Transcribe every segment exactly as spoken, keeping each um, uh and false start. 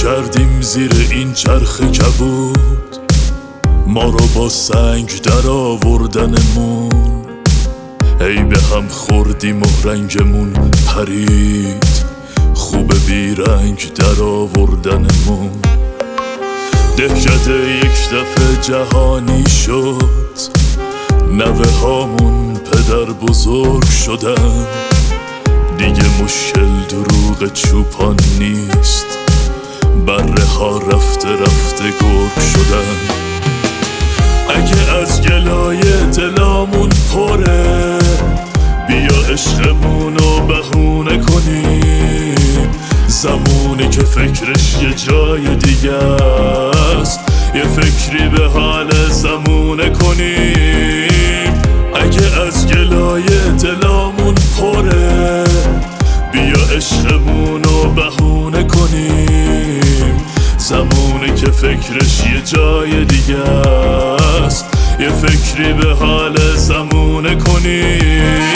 کردیم زیر این چرخ کبود، ما رو با سنگ در آوردنمون. ای به هم خوردیم و رنگمون پرید، خوب بیرنگ در آوردنمون. دهکده یک دفعه جهانی شد، نوه هامون پدر بزرگ شدن. دیگه مشکل دروغ چوپان نیست، بره ها رفته رفته گرگ شدن. اگه از گلای دلامون پره، بیا عشقمونو بهونه کنیم. زمونی که فکرش یه جای دیگه است، یه فکری به حال زمونه کنیم. اگه از گلای دلامون پره، بیا عشقمونو بهونه کنیم. زمونی که فکرش یه جای دیگه است، یه فکری به حال زمونه کنیم.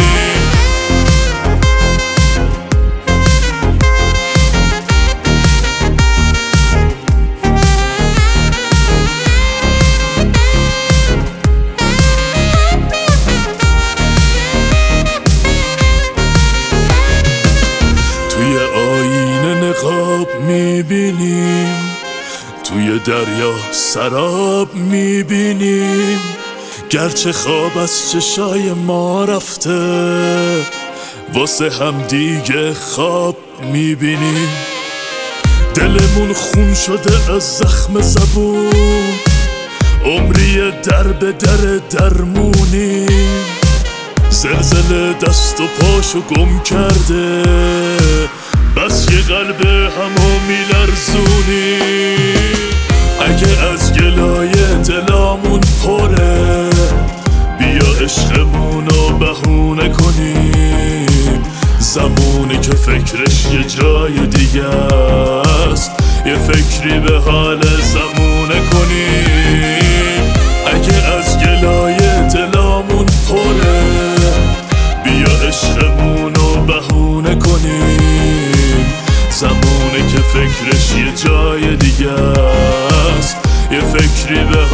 توی آینه نقاب میبینیم، توی دریا سراب میبینیم. گرچه خواب از چشای ما رفته، واسه هم دیگه خواب میبینیم. دلمون خون شده از زخم زبون، عمری در به در درمونیم. زلزله دست و پاشو گم کرده، بس یه قلب همو میلرزونیم. اگه از گلای دلامون پره، بیا عشقمونو بهونه کنیم. زمونی که فکرش یه جای دیگه است، یه فکری به حال زمونه کنیم. اگه از گلای دلامون پره، بیا عشقمونو بهونه کنیم. زمونی که فکرش یه جای دیگه است، یه فکری به